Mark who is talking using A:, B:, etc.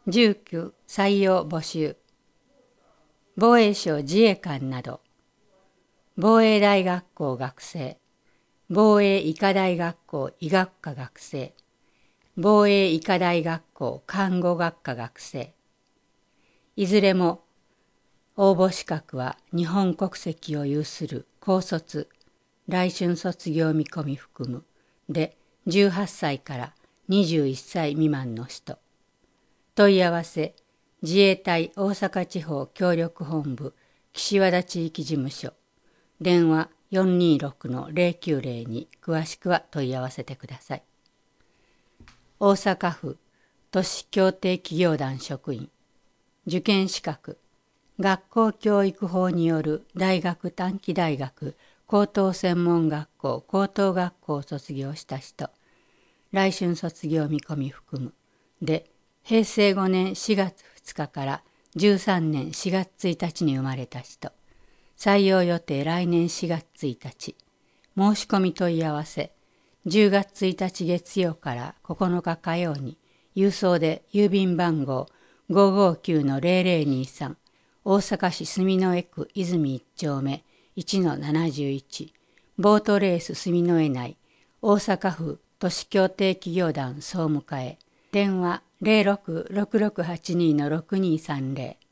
A: 住居採用募集。防衛省自衛官など。防衛大学校学生。防衛医科大学校医学科学生。防衛医科大学校看護学科学生。いずれも応募資格は日本国籍を有する高卒、来春卒業見込み含むで18歳から21歳未満の人。問い合わせ自衛隊大阪地方協力本部岸和田地域事務所。電話426-0902に詳しくは問い合わせてください。大阪府都市協定企業団職員。受験資格学校教育法による大学短期大学高等専門学校高等学校を卒業した人。来春卒業見込み含むで平成5年4月2日から13年4月1日に生まれた人。採用予定来年4月1日。申し込み問い合わせ10月1日月曜から9日火曜に郵送で郵便番号559-0023大阪市住之江区泉1丁目 1-71 ボートレース住之江内大阪府都市協定企業団総務課へ。電話066682-6230